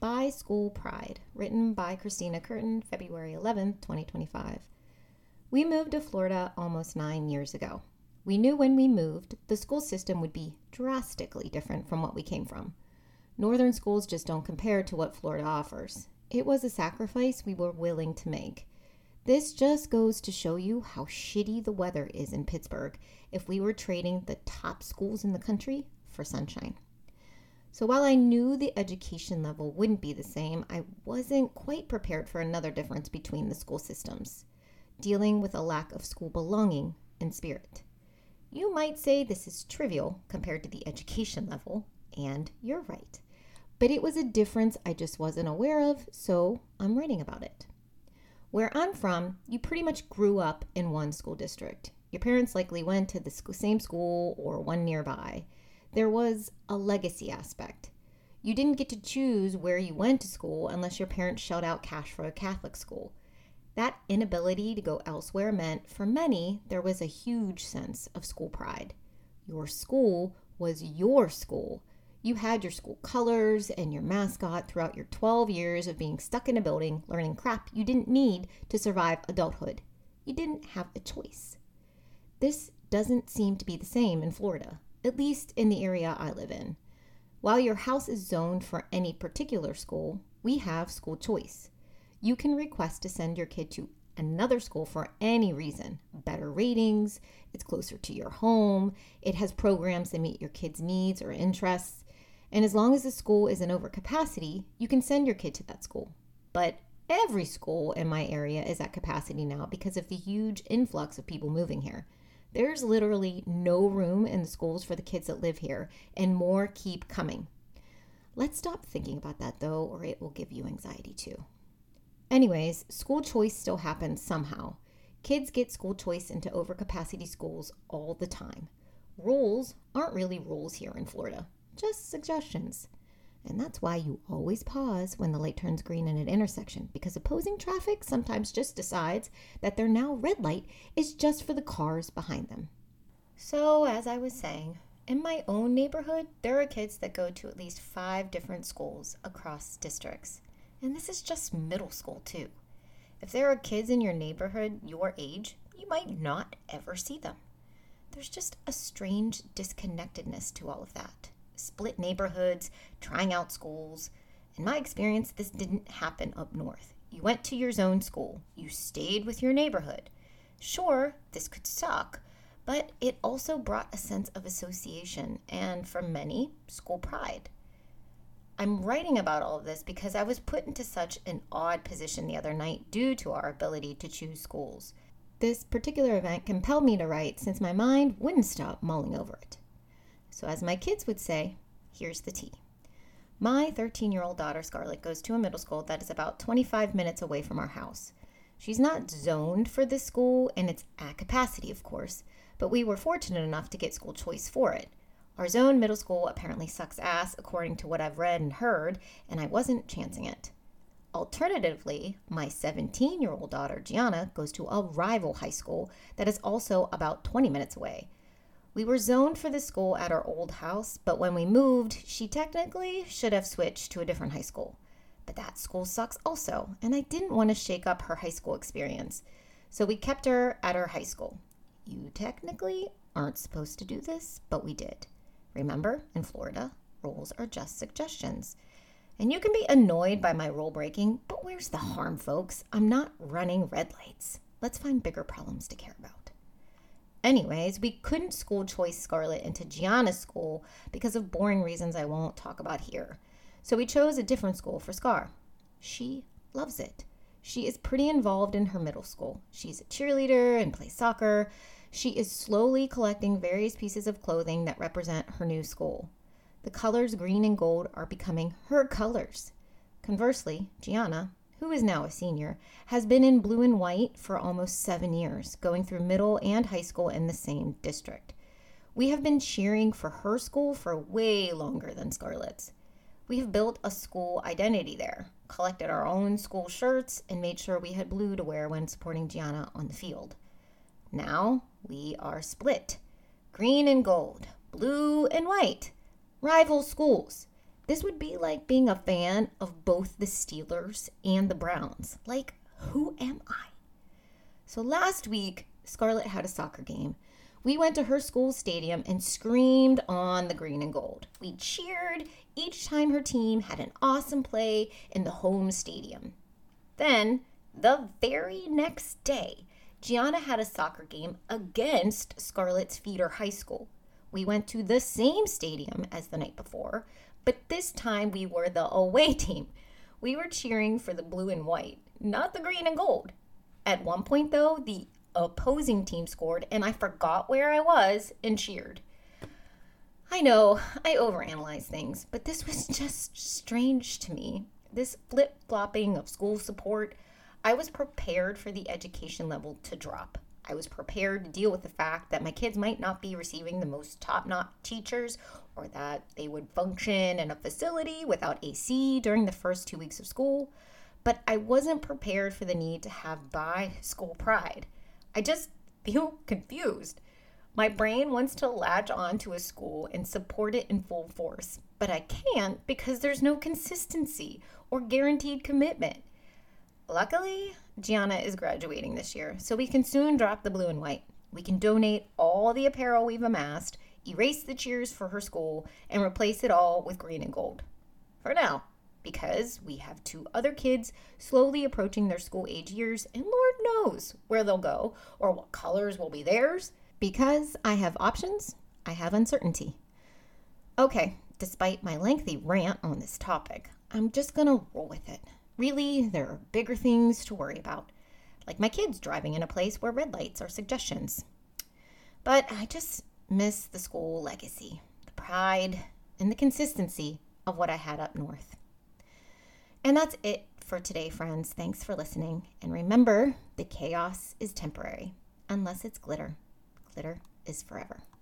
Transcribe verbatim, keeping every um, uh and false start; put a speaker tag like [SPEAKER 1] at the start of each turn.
[SPEAKER 1] By School Pride, written by Christina Curtin, February eleventh, twenty twenty-five. We moved to Florida almost nine years ago. We knew when we moved, the school system would be drastically different from what we came from. Northern schools just don't compare to what Florida offers. It was a sacrifice we were willing to make. This just goes to show you how shitty the weather is in Pittsburgh if we were trading the top schools in the country for sunshine. So while I knew the education level wouldn't be the same, I wasn't quite prepared for another difference between the school systems, dealing with a lack of school belonging and spirit. You might say this is trivial compared to the education level, and you're right. But it was a difference I just wasn't aware of, so I'm writing about it. Where I'm from, you pretty much grew up in one school district. Your parents likely went to the same school or one nearby. There was a legacy aspect. You didn't get to choose where you went to school unless your parents shelled out cash for a Catholic school. That inability to go elsewhere meant, for many, there was a huge sense of school pride. Your school was your school. You had your school colors and your mascot throughout your twelve years of being stuck in a building learning crap you didn't need to survive adulthood. You didn't have a choice. This doesn't seem to be the same in Florida, at least in the area I live in. While your house is zoned for any particular school, we have school choice. You can request to send your kid to another school for any reason. Better ratings, it's closer to your home, it has programs that meet your kid's needs or interests, and as long as the school isn't over capacity, you can send your kid to that school. But every school in my area is at capacity now because of the huge influx of people moving here. There's literally no room in the schools for the kids that live here, and more keep coming. Let's stop thinking about that, though, or it will give you anxiety, too. Anyways, school choice still happens somehow. Kids get school choice into overcapacity schools all the time. Rules aren't really rules here in Florida, just suggestions. And that's why you always pause when the light turns green in an intersection, because opposing traffic sometimes just decides that their now red light is just for the cars behind them. So, as I was saying, in my own neighborhood, there are kids that go to at least five different schools across districts. And this is just middle school, too. If there are kids in your neighborhood your age, you might not ever see them. There's just a strange disconnectedness to all of that. Split neighborhoods, trying out schools. In my experience, this didn't happen up north. You went to your zone school. You stayed with your neighborhood. Sure, this could suck, but it also brought a sense of association and, for many, school pride. I'm writing about all of this because I was put into such an odd position the other night due to our ability to choose schools. This particular event compelled me to write since my mind wouldn't stop mulling over it. So as my kids would say, here's the tea. My thirteen-year-old daughter, Scarlett, goes to a middle school that is about twenty-five minutes away from our house. She's not zoned for this school, and it's at capacity, of course, but we were fortunate enough to get school choice for it. Our zone middle school apparently sucks ass, according to what I've read and heard, and I wasn't chancing it. Alternatively, my seventeen-year-old daughter, Gianna, goes to a rival high school that is also about twenty minutes away. We were zoned for the school at our old house, but when we moved, she technically should have switched to a different high school. But that school sucks also, and I didn't want to shake up her high school experience. So we kept her at her high school. You technically aren't supposed to do this, but we did. Remember, in Florida, rules are just suggestions. And you can be annoyed by my rule breaking, but where's the harm, folks? I'm not running red lights. Let's find bigger problems to care about. Anyways, we couldn't school choice Scarlett into Gianna's school because of boring reasons I won't talk about here. So we chose a different school for Scar. She loves it. She is pretty involved in her middle school. She's a cheerleader and plays soccer. She is slowly collecting various pieces of clothing that represent her new school. The colors green and gold are becoming her colors. Conversely, Gianna, who is now a senior, has been in blue and white for almost seven years, going through middle and high school in the same district. We have been cheering for her school for way longer than Scarlett's. We have built a school identity there, collected our own school shirts, and made sure we had blue to wear when supporting Gianna on the field. Now we are split. Green and gold, blue and white. Rival schools. This would be like being a fan of both the Steelers and the Browns. Like, who am I? So last week, Scarlett had a soccer game. We went to her school stadium and screamed on the green and gold. We cheered each time her team had an awesome play in the home stadium. Then, the very next day, Gianna had a soccer game against Scarlett's feeder high school. We went to the same stadium as the night before, but this time we were the away team. We were cheering for the blue and white, not the green and gold. At one point, though, the opposing team scored, and I forgot where I was and cheered. I know, I overanalyze things, but this was just strange to me. This flip-flopping of school support, I was prepared for the education level to drop. I was prepared to deal with the fact that my kids might not be receiving the most top-notch teachers, or that they would function in a facility without A C during the first two weeks of school, but I wasn't prepared for the need to have by-school pride. I just feel confused. My brain wants to latch on to a school and support it in full force, but I can't because there's no consistency or guaranteed commitment. Luckily, Gianna is graduating this year, so we can soon drop the blue and white. We can donate all the apparel we've amassed, erase the cheers for her school, and replace it all with green and gold. For now, because we have two other kids slowly approaching their school age years, and Lord knows where they'll go or what colors will be theirs. Because I have options, I have uncertainty. Okay, despite my lengthy rant on this topic, I'm just gonna roll with it. Really, there are bigger things to worry about, like my kids driving in a place where red lights are suggestions. But I just miss the school legacy, the pride, and the consistency of what I had up north. And that's it for today, friends. Thanks for listening. And remember, the chaos is temporary, unless it's glitter. Glitter is forever.